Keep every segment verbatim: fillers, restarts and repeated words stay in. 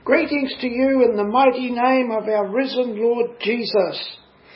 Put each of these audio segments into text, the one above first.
Greetings to you in the mighty name of our risen Lord Jesus.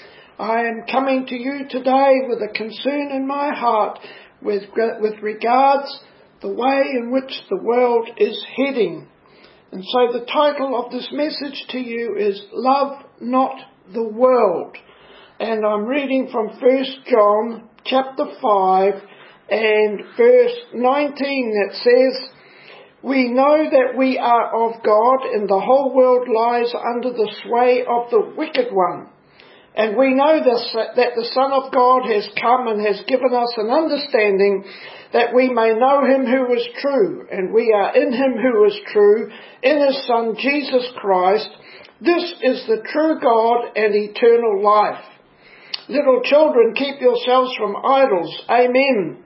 I am coming to you today with a concern in my heart with, with regards the way in which the world is heading. And so the title of this message to you is Love Not the World. And I'm reading from First John chapter five and verse nineteen that says, "We know that we are of God, and the whole world lies under the sway of the wicked one. And we know this, that the Son of God has come and has given us an understanding that we may know him who is true, and we are in him who is true, in his Son Jesus Christ. This is the true God and eternal life. Little children, keep yourselves from idols." Amen.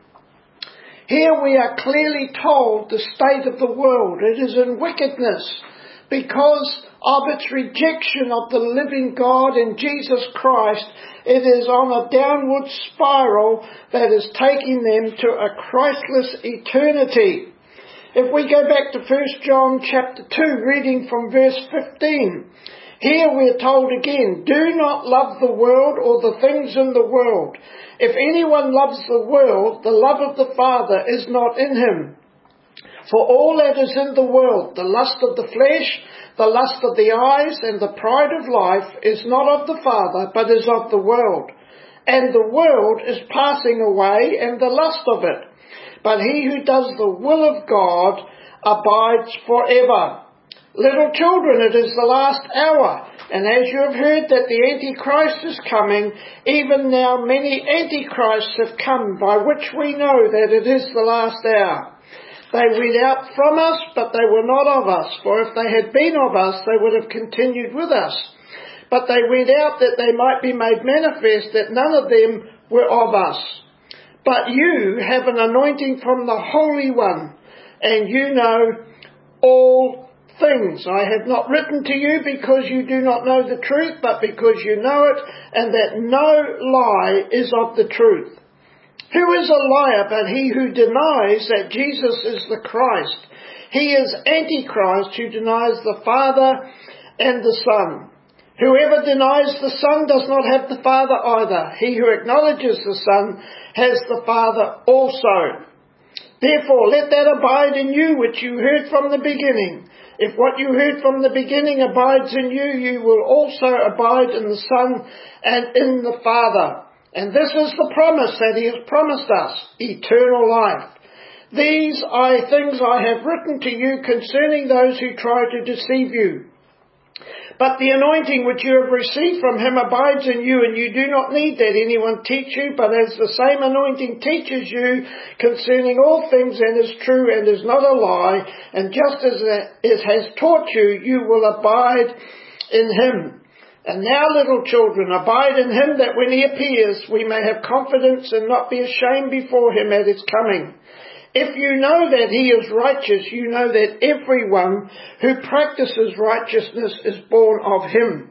Here we are clearly told the state of the world. It is in wickedness because of its rejection of the living God in Jesus Christ. It is on a downward spiral that is taking them to a Christless eternity. If we go back to First John chapter two, reading from verse fifteen, here we are told again, "Do not love the world or the things in the world. If anyone loves the world, the love of the Father is not in him. For all that is in the world, the lust of the flesh, the lust of the eyes, and the pride of life, is not of the Father, but is of the world. And the world is passing away, and the lust of it. But he who does the will of God abides forever." Little children, it is the last hour, and as you have heard that the Antichrist is coming, even now many Antichrists have come, by which we know that it is the last hour. They went out from us, but they were not of us, for if they had been of us, they would have continued with us. But they went out that they might be made manifest that none of them were of us. But you have an anointing from the Holy One, and you know all things. I have not written to you because you do not know the truth, but because you know it, and that no lie is of the truth. Who is a liar but he who denies that Jesus is the Christ? He is Antichrist, who denies the Father and the Son. Whoever denies the Son does not have the Father either. He who acknowledges the Son has the Father also. Therefore, let that abide in you which you heard from the beginning. If what you heard from the beginning abides in you, you will also abide in the Son and in the Father. And this is the promise that he has promised us, eternal life. These are things I have written to you concerning those who try to deceive you. But the anointing which you have received from him abides in you, and you do not need that anyone teach you, but as the same anointing teaches you concerning all things and is true and is not a lie, and just as it has taught you, you will abide in him. And now, little children, abide in him, that when he appears, we may have confidence and not be ashamed before him at his coming. If you know that he is righteous, you know that everyone who practices righteousness is born of him.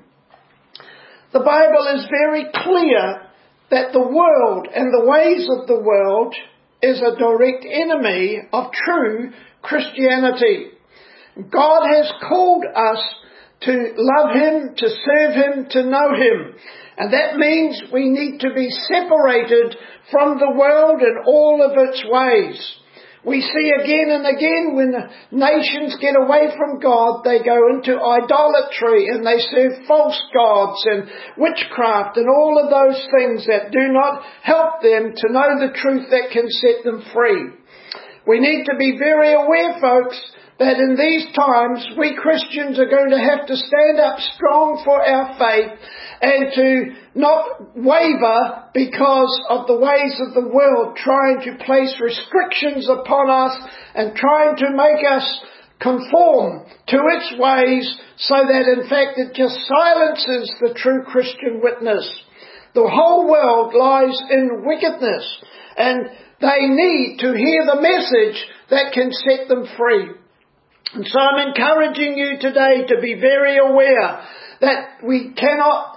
The Bible is very clear that the world and the ways of the world is a direct enemy of true Christianity. God has called us to love him, to serve him, to know him. And that means we need to be separated from the world and all of its ways. We see again and again when nations get away from God, they go into idolatry and they serve false gods and witchcraft and all of those things that do not help them to know the truth that can set them free. We need to be very aware, folks, that in these times we Christians are going to have to stand up strong for our faith and to not waver because of the ways of the world trying to place restrictions upon us and trying to make us conform to its ways, so that in fact it just silences the true Christian witness. The whole world lies in wickedness, and they need to hear the message that can set them free. And so I'm encouraging you today to be very aware that we cannot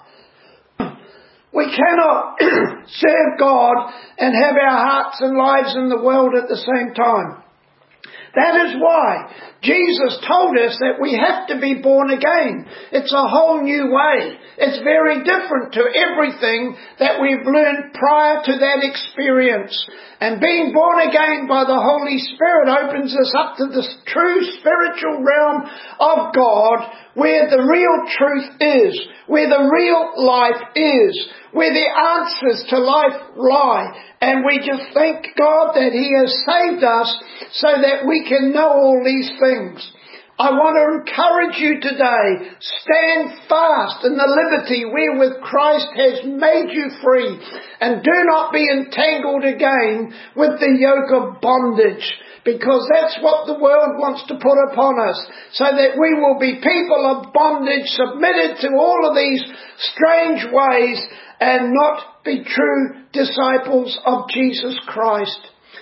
we cannot serve God and have our hearts and lives in the world at the same time. That is why Jesus told us that we have to be born again. It's a whole new way. It's very different to everything that we've learned prior to that experience. And being born again by the Holy Spirit opens us up to this true spiritual realm of God, where the real truth is, where the real life is, where the answers to life lie. And we just thank God that He has saved us so that we can know all these things. I want to encourage you today, stand fast in the liberty wherewith Christ has made you free, and do not be entangled again with the yoke of bondage, because that's what the world wants to put upon us, so that we will be people of bondage, submitted to all of these strange ways, and not be true disciples of Jesus Christ.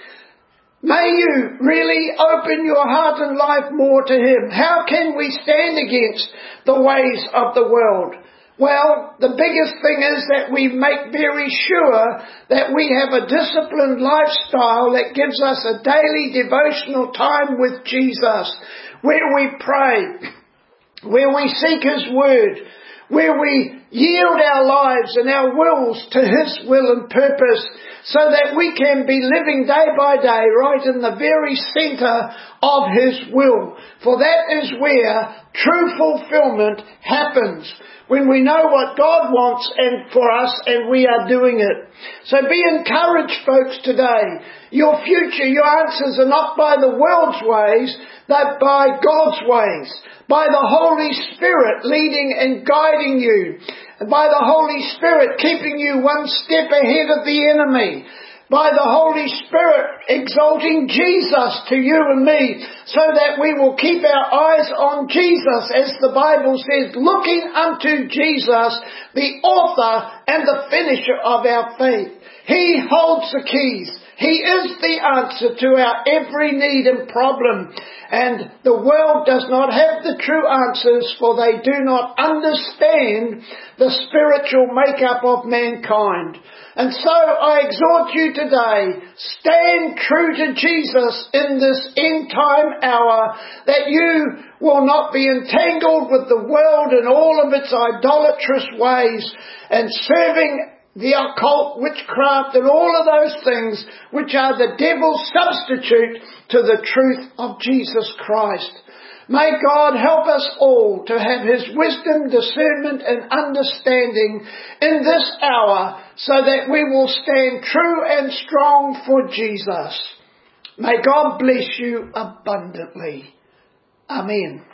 May you really open your heart and life more to Him. How can we stand against the ways of the world? Well, the biggest thing is that we make very sure that we have a disciplined lifestyle that gives us a daily devotional time with Jesus, where we pray, where we seek His Word, where we yield our lives and our wills to His will and purpose, so that we can be living day by day right in the very centre of His will. For that is where true fulfilment happens, when we know what God wants and for us, and we are doing it. So be encouraged, folks, today. Your future, your answers are not by the world's ways, but by God's ways, by the Holy Spirit leading and guiding you, and by the Holy Spirit keeping you one step ahead of the enemy, by the Holy Spirit exalting Jesus to you and me, so that we will keep our eyes on Jesus, as the Bible says, looking unto Jesus, the author and the finisher of our faith. He holds the keys. He is the answer to our every need and problem. And the world does not have the true answers, for they do not understand the spiritual makeup of mankind. And so I exhort you today, stand true to Jesus in this end time hour, that you will not be entangled with the world and all of its idolatrous ways, and serving the occult, witchcraft, and all of those things which are the devil's substitute to the truth of Jesus Christ. May God help us all to have His wisdom, discernment and understanding in this hour, so that we will stand true and strong for Jesus. May God bless you abundantly. Amen.